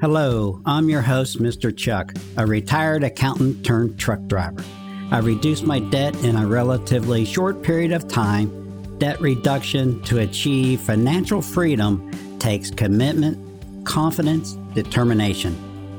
Hello, I'm your host, Mr. Chuck, a retired accountant turned truck driver. I reduced my debt in a relatively short period of time. Debt reduction to achieve financial freedom takes commitment, confidence, determination.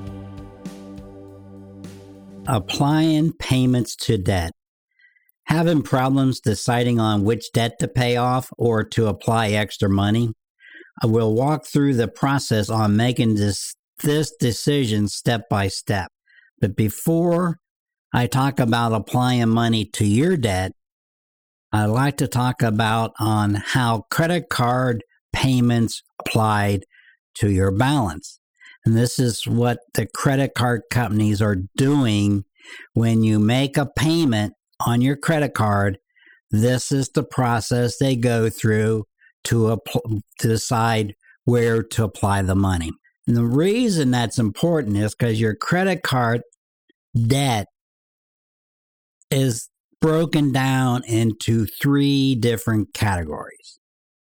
Applying payments to debt. Having problems deciding on which debt to pay off or to apply extra money? I will walk through the process on making this decision step by step. But before I talk about applying money to your debt, I'd like to talk about on how credit card payments applied to your balance. And this is what the credit card companies are doing when you make a payment on your credit card. This is the process they go through to decide where to apply the money. And the reason that's important is because your credit card debt is broken down into three different categories.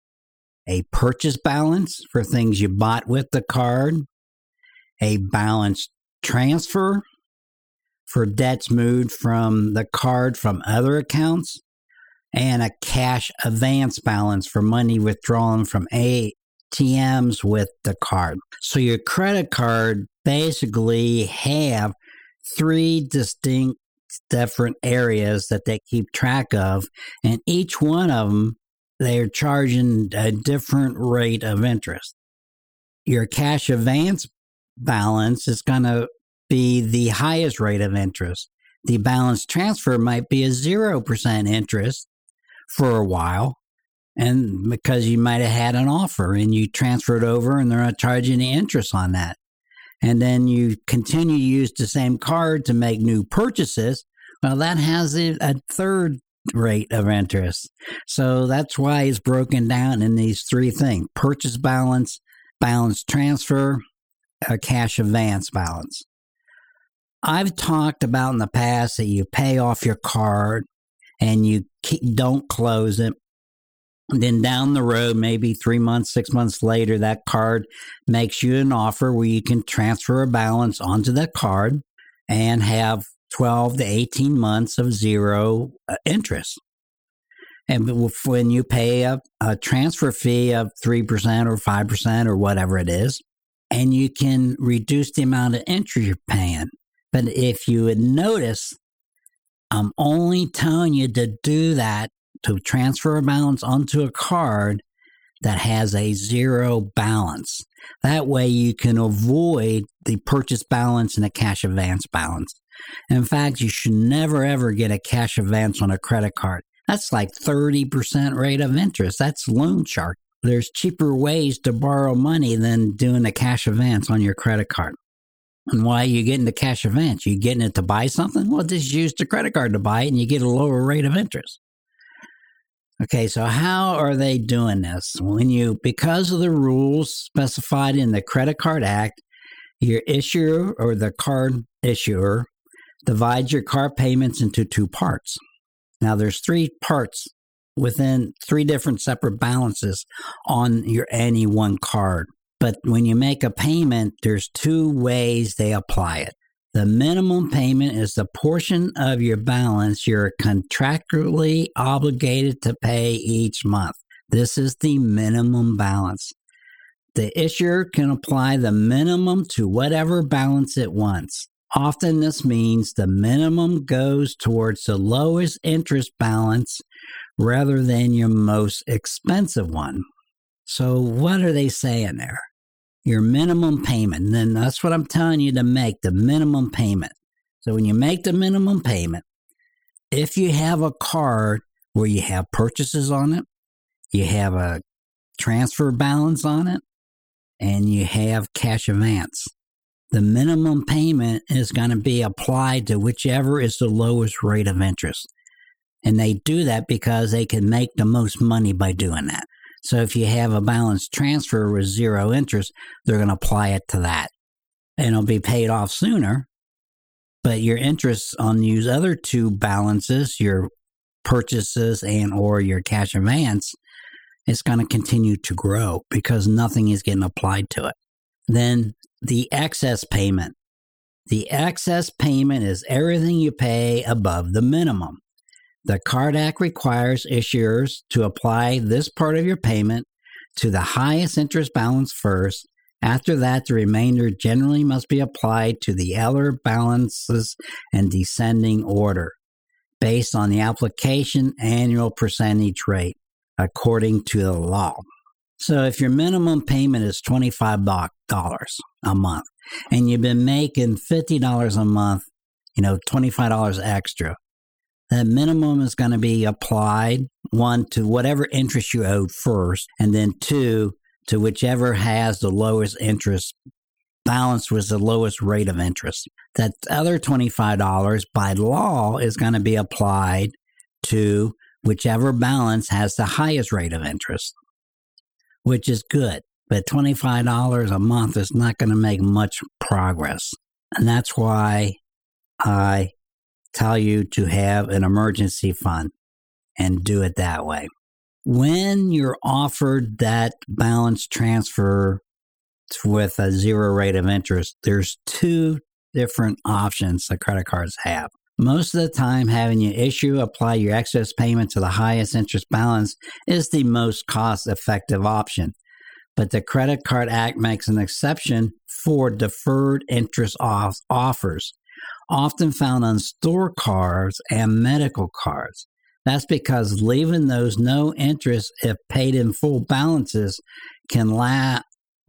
A purchase balance for things you bought with the card, a balance transfer for debts moved from the card from other accounts, and a cash advance balance for money withdrawn from ATMs with the card. So your credit card basically have three distinct different areas that they keep track of, and each one of them they're charging a different rate of interest. Your cash advance balance is going to be the highest rate of interest. The balance transfer might be a 0% interest for a while, and because you might have had an offer and you transferred over and they're not charging any interest on that. And then you continue to use the same card to make new purchases. Well, that has a third rate of interest. So that's why it's broken down in these three things: purchase balance, balance transfer, a cash advance balance. I've talked about in the past that you pay off your card and you don't close it. And then down the road, maybe 3 months, 6 months later, that card makes you an offer where you can transfer a balance onto that card and have 12 to 18 months of zero interest. And when you pay a transfer fee of 3% or 5% or whatever it is, and you can reduce the amount of interest you're paying. But if you would notice, I'm only telling you to do that to transfer a balance onto a card that has a zero balance. That way you can avoid the purchase balance and the cash advance balance. In fact, you should never ever get a cash advance on a credit card. That's like 30% rate of interest. That's loan shark. There's cheaper ways to borrow money than doing a cash advance on your credit card. And why are you getting the cash advance? You getting it to buy something? Well, just use the credit card to buy it and you get a lower rate of interest. Okay, so how are they doing this? Because of the rules specified in the Credit Card Act, your issuer or the card issuer divides your card payments into two parts. Now, there's three parts within three different separate balances on any one card. But when you make a payment, there's two ways they apply it. The minimum payment is the portion of your balance you're contractually obligated to pay each month. This is the minimum balance. The issuer can apply the minimum to whatever balance it wants. Often this means the minimum goes towards the lowest interest balance rather than your most expensive one. So what are they saying there? Your minimum payment. Then that's what I'm telling you to make, the minimum payment. So when you make the minimum payment, if you have a card where you have purchases on it, you have a transfer balance on it, and you have cash advance, the minimum payment is going to be applied to whichever is the lowest rate of interest. And they do that because they can make the most money by doing that. So if you have a balance transfer with zero interest, they're going to apply it to that. And it'll be paid off sooner. But your interest on these other two balances, your purchases and or your cash advance, is going to continue to grow because nothing is getting applied to it. Then the excess payment. The excess payment is everything you pay above the minimum. The Card Act requires issuers to apply this part of your payment to the highest interest balance first. After that, the remainder generally must be applied to the other balances in descending order, based on the application annual percentage rate, according to the law. So if your minimum payment is $25 a month, and you've been making $50 a month, $25 extra, that minimum is going to be applied, one, to whatever interest you owed first, and then two, to whichever has the lowest interest balance with the lowest rate of interest. That other $25 by law is going to be applied to whichever balance has the highest rate of interest, which is good. But $25 a month is not going to make much progress. And that's why I tell you to have an emergency fund and do it that way. When you're offered that balance transfer with a zero rate of interest, there's two different options the credit cards have. Most of the time, having you apply your excess payment to the highest interest balance is the most cost-effective option. But the Credit Card Act makes an exception for deferred interest offers, often found on store cards and medical cards. That's because leaving those no interest if paid in full balances can have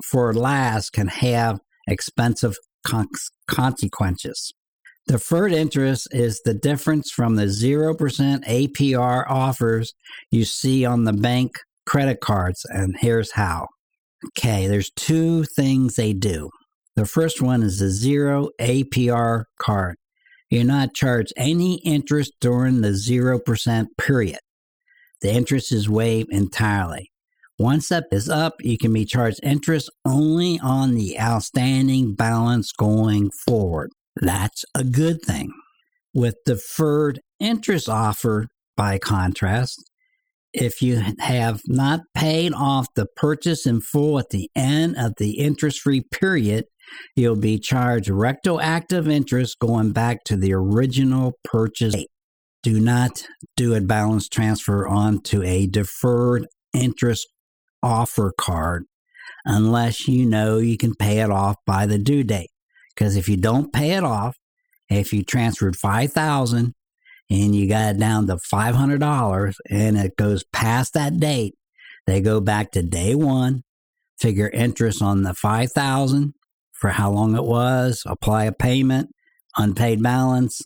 expensive consequences. Deferred interest is the difference from the 0% APR offers you see on the bank credit cards, and here's how. Okay, there's two things they do. The first one is the 0 APR card. You're not charged any interest during the 0% period. The interest is waived entirely. Once that is up, you can be charged interest only on the outstanding balance going forward. That's a good thing. With deferred interest offer, by contrast, if you have not paid off the purchase in full at the end of the interest-free period, you'll be charged retroactive interest going back to the original purchase date. Do not do a balance transfer onto a deferred interest offer card unless you know you can pay it off by the due date. Because if you don't pay it off, if you transferred $5,000 and you got it down to $500 and it goes past that date, they go back to day one, figure interest on the $5,000 for how long it was, apply a payment, unpaid balance.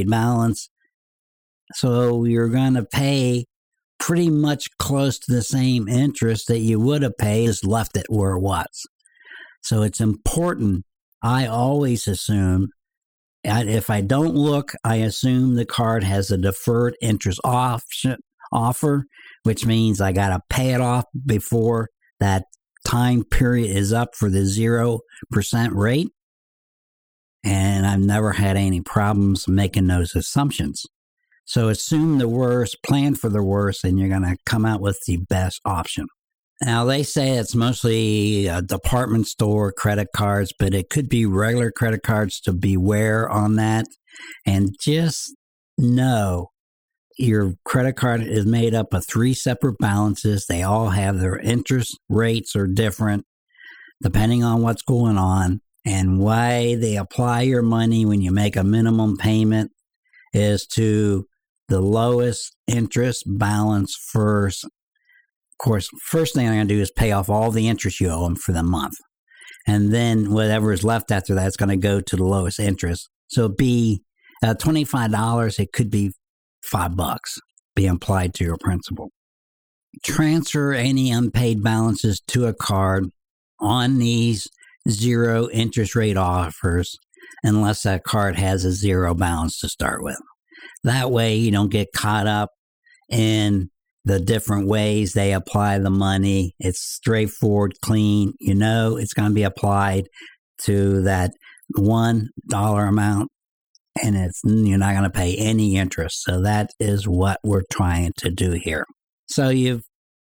So you're going to pay pretty much close to the same interest that you would have paid, just left it where it was. So it's important. I always assume, if I don't look, I assume the card has a deferred interest offer, which means I got to pay it off before that time period is up for the 0% rate. And I've never had any problems making those assumptions. So assume the worst, plan for the worst, and you're going to come out with the best option. Now, they say it's mostly department store credit cards, but it could be regular credit cards, to beware on that. And just know your credit card is made up of 3 separate balances. They all have their interest rates are different depending on what's going on. And why they apply your money when you make a minimum payment is to the lowest interest balance first. Of course, first thing I'm going to do is pay off all the interest you owe them for the month. And then whatever is left after that is going to go to the lowest interest. So it'd be $25, it could be $5 being applied to your principal. Transfer any unpaid balances to a card on these 0 interest rate offers unless that card has a 0 balance to start with. That way you don't get caught up in the different ways they apply the money. It's straightforward, clean. You know it's going to be applied to that $1 amount, and you're not going to pay any interest. So that is what we're trying to do here. So you've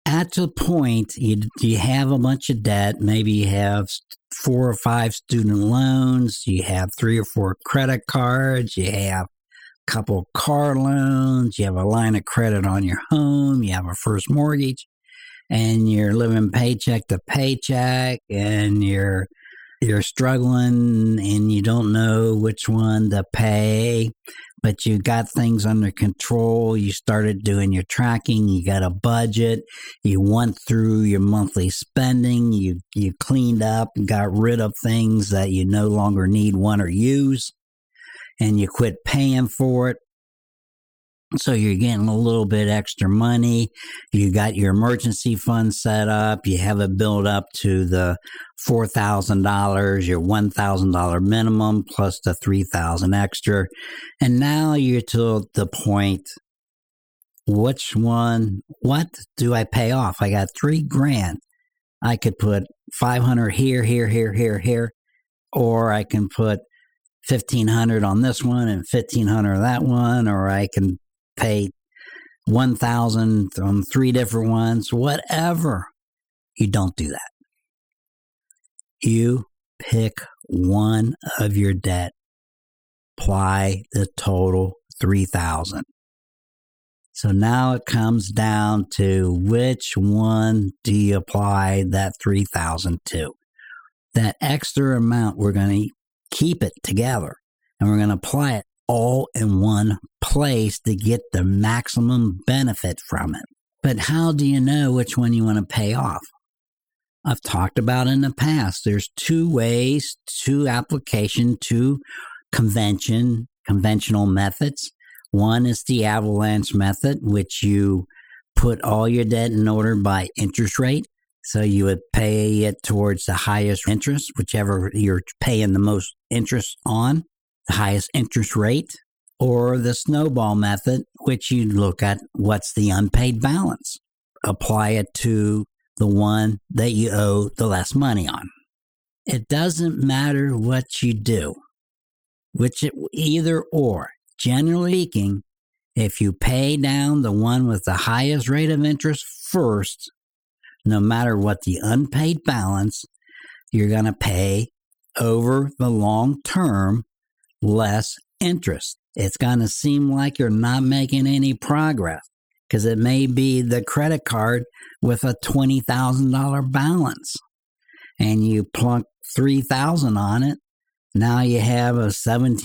at the point you have a bunch of debt. Maybe you have 4 or 5 student loans, you have 3 or 4 credit cards, you have a couple car loans, you have a line of credit on your home, you have a first mortgage, and you're living paycheck to paycheck, and you're struggling and you don't know which one to pay, but you got things under control. You started doing your tracking. You got a budget. You went through your monthly spending. You cleaned up and got rid of things that you no longer need, want, or use, and you quit paying for it. So you're getting a little bit extra money. You got your emergency fund set up. You have it built up to the $4,000, your $1,000 minimum plus the $3,000 extra. And now you're to the point, what do I pay off? I got $3,000. I could put $500 here, or I can put $1,500 on this one and $1,500 on that one, or I can pay $1,000 on 3 different ones, whatever. You don't do that. You pick one of your debt, apply the total $3,000. So now it comes down to which one do you apply that $3,000 to. That extra amount, we're going to keep it together and we're going to apply it all in one place to get the maximum benefit from it. But how do you know which one you want to pay off? I've talked about in the past, there's 2 ways, 2 application, 2 conventional methods. One is the avalanche method, which you put all your debt in order by interest rate. So you would pay it towards the highest interest, whichever you're paying the most interest on, the highest interest rate, or the snowball method, which you look at what's the unpaid balance. Apply it to the one that you owe the less money on. It doesn't matter what you do, either or. Generally speaking, if you pay down the one with the highest rate of interest first, no matter what the unpaid balance, you're going to pay over the long term less interest. It's going to seem like you're not making any progress because it may be the credit card with a $20,000 balance and you plunk $3,000 on it. Now you have a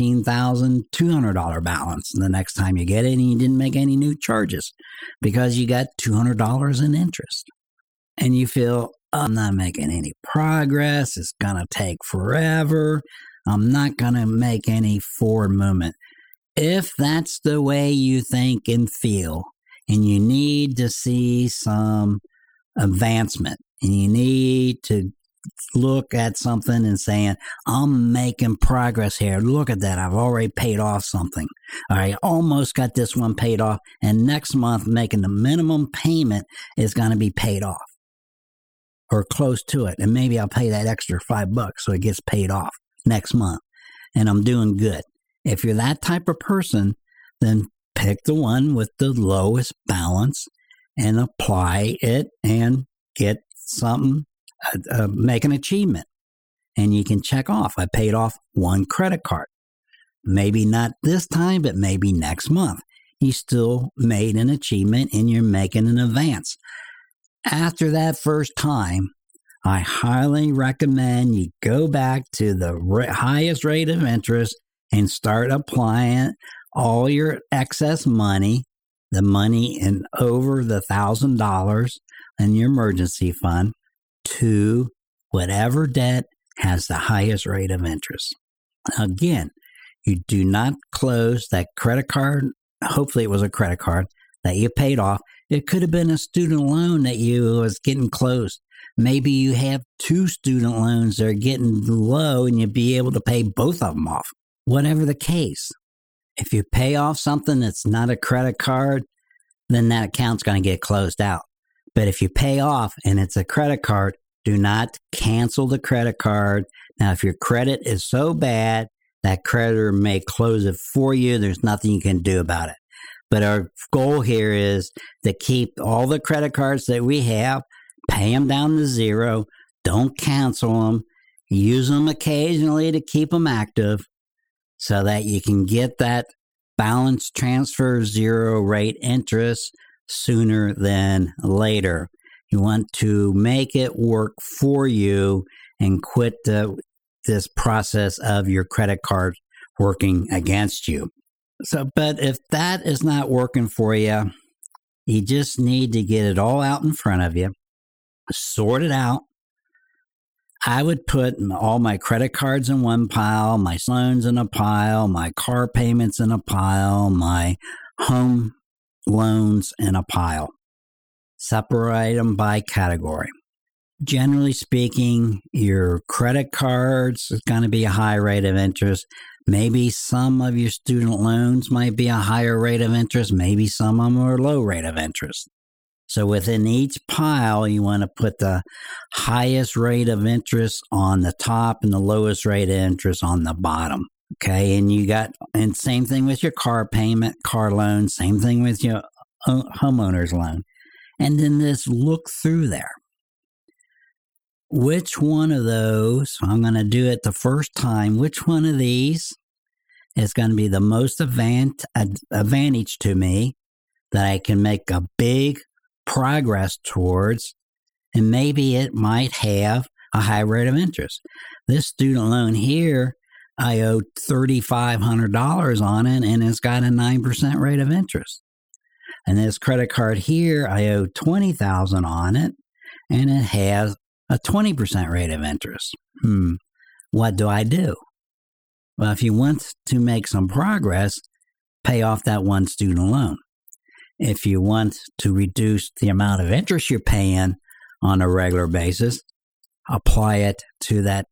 $17,200 balance the next time you get it, and you didn't make any new charges because you got $200 in interest. And you feel, I'm not making any progress. It's going to take forever. I'm not going to make any forward movement. If that's the way you think and feel, and you need to see some advancement, and you need to look at something and saying, I'm making progress here. Look at that. I've already paid off something. I almost got this one paid off. And next month, making the minimum payment is going to be paid off or close to it. And maybe I'll pay that extra $5 so it gets paid off next month. And I'm doing good. If you're that type of person, then pick the one with the lowest balance and apply it and get something. Make an achievement, and you can check off, I paid off 1 credit card. Maybe not this time, but maybe next month. You still made an achievement and you're making an advance. After that first time, I highly recommend you go back to the highest rate of interest and start applying all your excess money, the money in over the $1,000 in your emergency fund, to whatever debt has the highest rate of interest. Again, you do not close that credit card. Hopefully it was a credit card that you paid off. It could have been a student loan that you was getting closed. Maybe you have 2 student loans that are getting low and you'd be able to pay both of them off. Whatever the case, if you pay off something that's not a credit card, then that account's going to get closed out. But if you pay off and it's a credit card, do not cancel the credit card. Now, if your credit is so bad, that creditor may close it for you. There's nothing you can do about it. But our goal here is to keep all the credit cards that we have, pay them down to zero, don't cancel them, use them occasionally to keep them active so that you can get that balance transfer zero rate interest sooner than later. You want to make it work for you and quit this process of your credit card working against you. But if that is not working for you, you just need to get it all out in front of you, sort it out. I would put all my credit cards in one pile, my loans in a pile, my car payments in a pile, my home loans in a pile. Separate them by category. Generally speaking, your credit cards is going to be a high rate of interest. Maybe some of your student loans might be a higher rate of interest. Maybe some of them are a low rate of interest. So within each pile, you want to put the highest rate of interest on the top and the lowest rate of interest on the bottom. Okay, and same thing with your car payment, car loan, same thing with your homeowner's loan. And then just look through there. Which one of those, I'm going to do it the first time, which one of these is going to be the most advantage to me that I can make a big progress towards, and maybe it might have a high rate of interest. This student loan here, I owe $3,500 on it, and it's got a 9% rate of interest. And this credit card here, I owe $20,000 on it, and it has a 20% rate of interest. What do I do? Well, if you want to make some progress, pay off that one student loan. If you want to reduce the amount of interest you're paying on a regular basis, apply it to that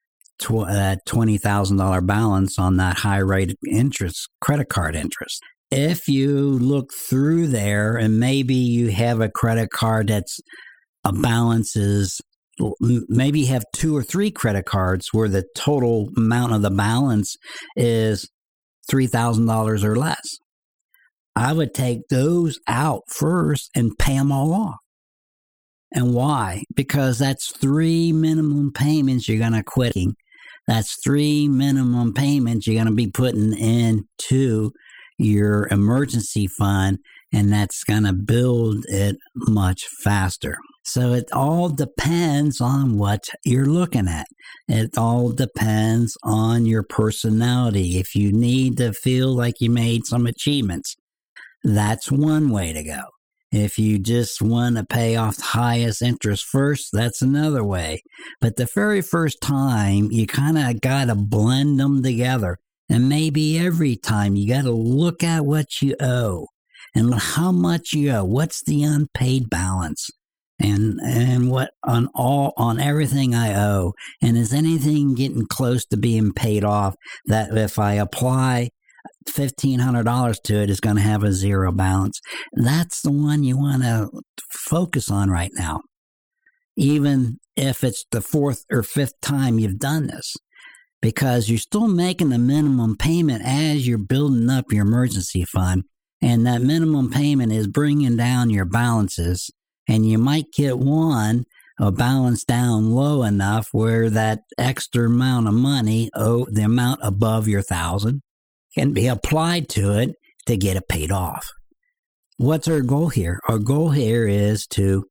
$20,000 balance on that high rate interest, credit card interest. If you look through there and maybe you have a credit card that's a balance is, maybe you have 2 or 3 credit cards where the total amount of the balance is $3,000 or less. I would take those out first and pay them all off. And why? Because that's 3 minimum payments you're going to quit. That's 3 minimum payments you're going to be putting into your emergency fund, and that's going to build it much faster. So it all depends on what you're looking at. It all depends on your personality. If you need to feel like you made some achievements, that's one way to go. If you just want to pay off the highest interest first, that's another way. But the very first time, you kind of got to blend them together. And maybe every time you got to look at what you owe and how much you owe. What's the unpaid balance? And what on everything I owe. And is anything getting close to being paid off that if I apply $1,500 to it is going to have a zero balance? That's the one you want to focus on right now. Even if it's the 4th or 5th time you've done this. Because you're still making the minimum payment as you're building up your emergency fund. And that minimum payment is bringing down your balances. And you might get a balance down low enough where that extra amount of money, the amount above your $1,000, can be applied to it to get it paid off. What's our goal here? Our goal here is to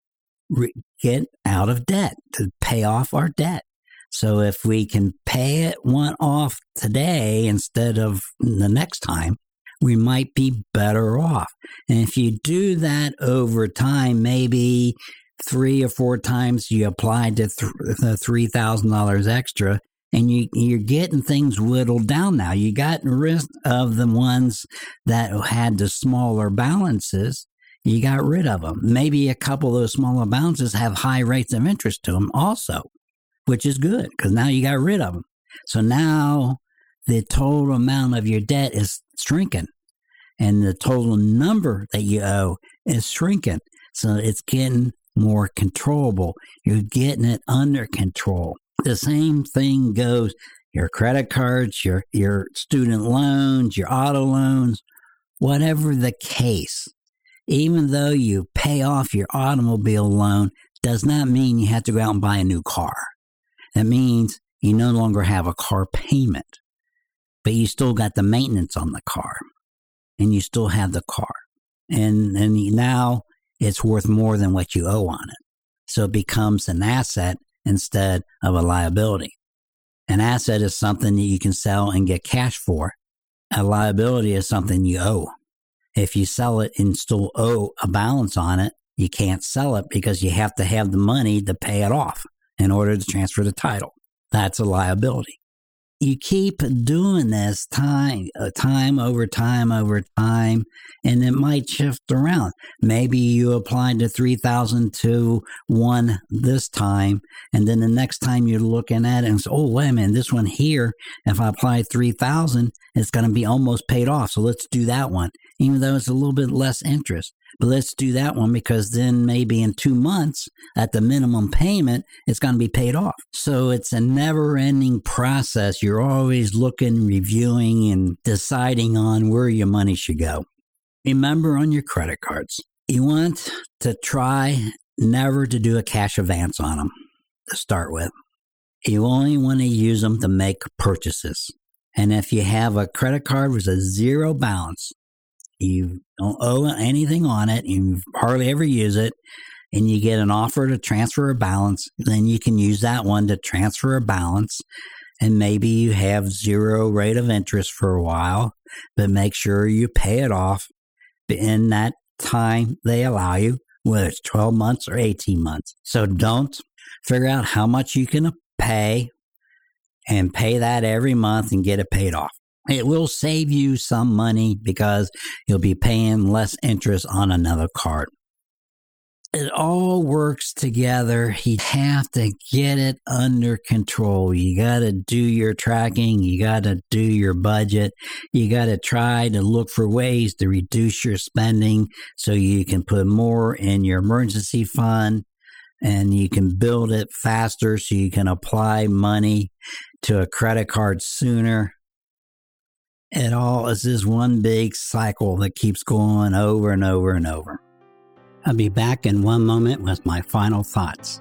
get out of debt, to pay off our debt. So if we can pay it off today instead of the next time, we might be better off. And if you do that over time, maybe 3 or 4 times you applied to the $3,000 extra, and you're getting things whittled down now. You got rid of the ones that had the smaller balances. You got rid of them. Maybe a couple of those smaller balances have high rates of interest to them also, which is good because now you got rid of them. So now the total amount of your debt is shrinking and the total number that you owe is shrinking. So it's getting more controllable. You're getting it under control. The same thing goes, your credit cards, your student loans, your auto loans, Whatever the case, even though you pay off your automobile loan, does not mean you have to go out and buy a new car. That means you no longer have a car payment, but you still got the maintenance on the car, and you still have the car. And now it's worth more than what you owe on it. So it becomes an asset instead of a liability. An asset is something that you can sell and get cash for. A liability is something you owe. If you sell it and still owe a balance on it, you can't sell it because you have to have the money to pay it off in order to transfer the title. That's a liability. You keep doing this time over time, and it might shift around. Maybe you applied to 3,000 to one this time, and then the next time you're looking at it and say, oh, wait a minute, this one here, if I apply 3,000, it's going to be almost paid off. So let's do that one, even though it's a little bit less interest. But let's do that one because then maybe in 2 months at the minimum payment, it's going to be paid off. So it's a never-ending process. You're always looking, reviewing, and deciding on where your money should go. Remember on your credit cards, you want to try never to do a cash advance on them to start with. You only want to use them to make purchases. And if you have a credit card with a zero balance, you don't owe anything on it, you hardly ever use it, and you get an offer to transfer a balance, then you can use that one to transfer a balance, and maybe you have zero rate of interest for a while, but make sure you pay it off in that time they allow you, whether it's 12 months or 18 months. So don't figure out how much you can pay and pay that every month and get it paid off. It will save you some money because you'll be paying less interest on another card. It all works together. You have to get it under control. You got to do your tracking. You got to do your budget. You got to try to look for ways to reduce your spending so you can put more in your emergency fund and you can build it faster so you can apply money to a credit card sooner. It all is this one big cycle that keeps going over and over and over. I'll be back in one moment with my final thoughts.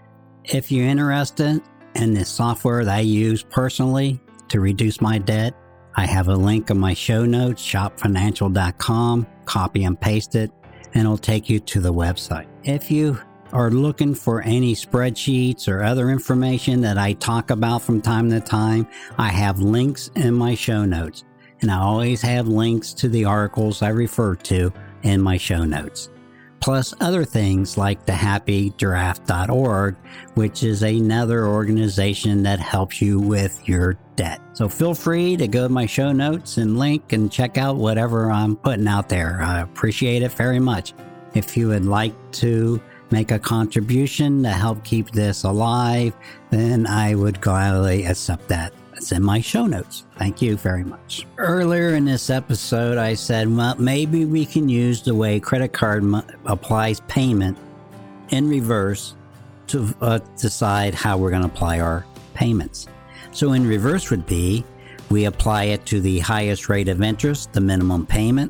If you're interested in the software that I use personally to reduce my debt, I have a link in my show notes, shopfinancial.com, copy and paste it, and it'll take you to the website. If you are looking for any spreadsheets or other information that I talk about from time to time, I have links in my show notes. And I always have links to the articles I refer to in my show notes. Plus other things like thehappydraft.org, which is another organization that helps you with your debt. So feel free to go to my show notes and link and check out whatever I'm putting out there. I appreciate it very much. If you would like to make a contribution to help keep this alive, then I would gladly accept that. It's in my show notes. Thank you very much. Earlier in this episode, I said, well, maybe we can use the way credit card applies payment in reverse to decide how we're going to apply our payments. So in reverse would be, we apply it to the highest rate of interest, the minimum payment,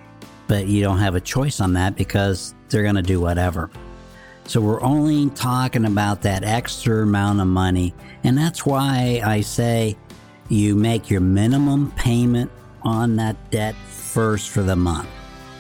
but you don't have a choice on that because they're going to do whatever. So we're only talking about that extra amount of money. And that's why I say you make your minimum payment on that debt first for the month.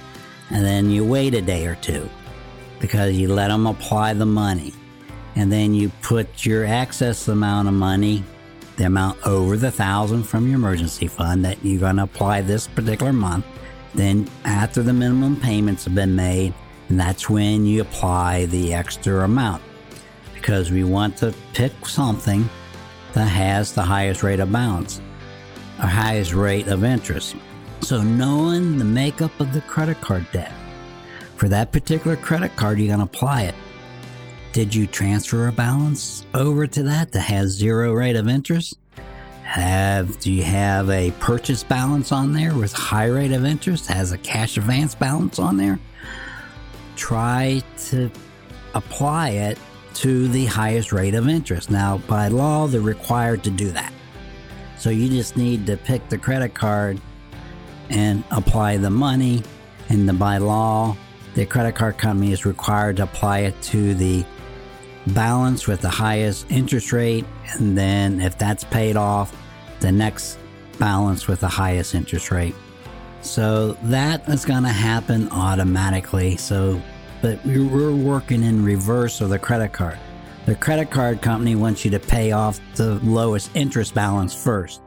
And then you wait a day or two because you let them apply the money. And then you put your excess amount of money, the amount over the $1,000 from your emergency fund that you're going to apply this particular month. Then after the minimum payments have been made, and that's when you apply the extra amount, because we want to pick something that has the highest rate of balance or highest rate of interest. So knowing the makeup of the credit card debt, for that particular credit card, you're going to apply it. Did you transfer a balance over to that has zero rate of interest? Do you have a purchase balance on there with high rate of interest? Has a cash advance balance on there? Try to apply it to the highest rate of interest. Now, by law, they're required to do that. So you just need to pick the credit card and apply the money. And by law, the credit card company is required to apply it to the balance with the highest interest rate, and then if that's paid off, the next balance with the highest interest rate. So that is going to happen automatically. But we're working in reverse of the credit card. The credit card company wants you to pay off the lowest interest balance first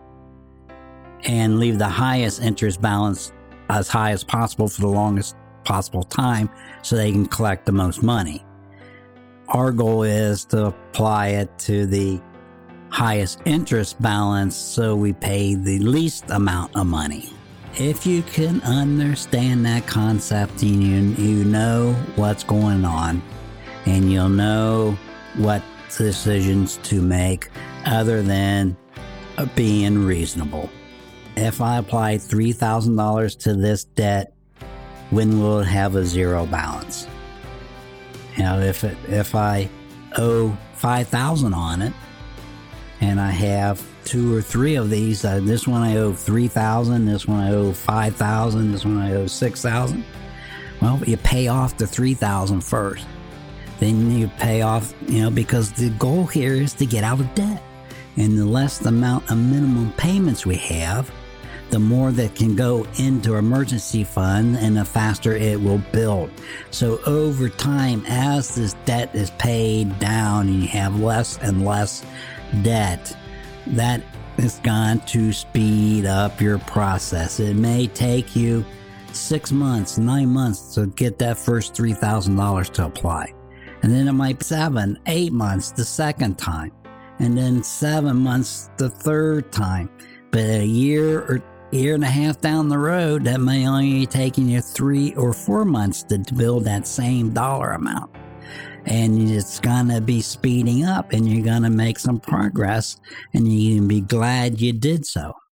and leave the highest interest balance as high as possible for the longest possible time so they can collect the most money. Our goal is to apply it to the highest interest balance so we pay the least amount of money. If you can understand that concept, and you know what's going on, and you'll know what decisions to make other than being reasonable. If I apply $3,000 to this debt, when will it have a zero balance? You know, if I owe $5,000 on it, and I have 2 or 3 of these, this one I owe $3,000, this one I owe $5,000, this one I owe $6,000. Well, you pay off the $3,000 first. Then you pay off, because the goal here is to get out of debt. And the less the amount of minimum payments we have, the more that can go into emergency fund and the faster it will build. So over time, as this debt is paid down and you have less and less debt, that is going to speed up your process. It may take you 6 months, 9 months to get that first $3,000 to apply. And then it might be 7, 8 months the second time. And then 7 months the third time. But a year or year and a half down the road, that may only be taking you 3 or 4 months to build that same dollar amount. And it's going to be speeding up, and you're going to make some progress, and you can be glad you did so.